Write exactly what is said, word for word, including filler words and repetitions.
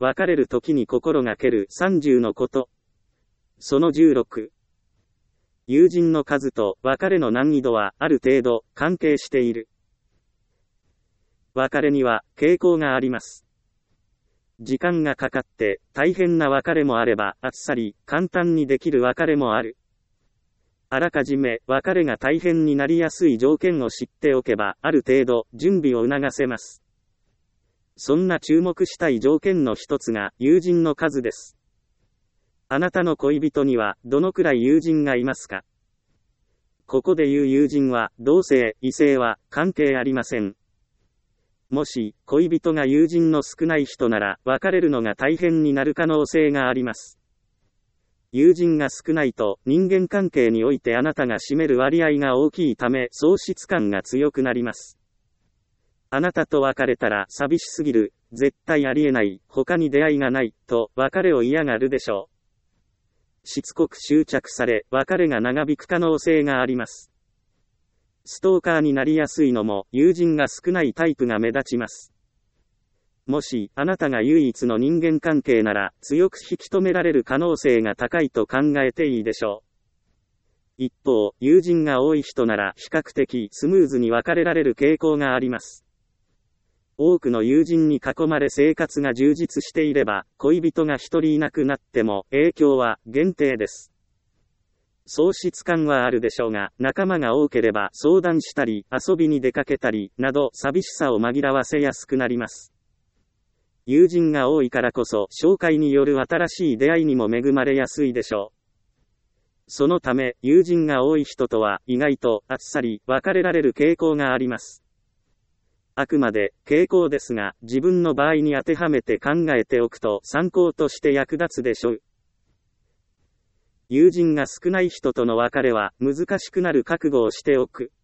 別れる時に心がけるさんじゅうのこと。そのじゅうろく。友人の数と別れの難易度はある程度関係している。別れには傾向があります。時間がかかって大変な別れもあれば、あっさり簡単にできる別れもある。あらかじめ別れが大変になりやすい条件を知っておけば、ある程度準備を促せます。そんな注目したい条件の一つが友人の数です。あなたの恋人にはどのくらい友人がいますか？ここで言う友人は同性、異性は関係ありません。もし恋人が友人の少ない人なら別れるのが大変になる可能性があります。友人が少ないと人間関係においてあなたが占める割合が大きいため喪失感が強くなります。あなたと別れたら寂しすぎる、絶対ありえない、他に出会いがない、と別れを嫌がるでしょう。しつこく執着され、別れが長引く可能性があります。ストーカーになりやすいのも友人が少ないタイプが目立ちます。もし、あなたが唯一の人間関係なら、強く引き止められる可能性が高いと考えていいでしょう。一方、友人が多い人なら比較的スムーズに別れられる傾向があります。多くの友人に囲まれ生活が充実していれば、恋人が一人いなくなっても影響は限定です。喪失感はあるでしょうが、仲間が多ければ相談したり、遊びに出かけたり、など寂しさを紛らわせやすくなります。友人が多いからこそ、紹介による新しい出会いにも恵まれやすいでしょう。そのため、友人が多い人とは意外とあっさり別れられる傾向があります。あくまで傾向ですが、自分の場合に当てはめて考えておくと参考として役立つでしょう。友人が少ない人との別れは難しくなる覚悟をしておく。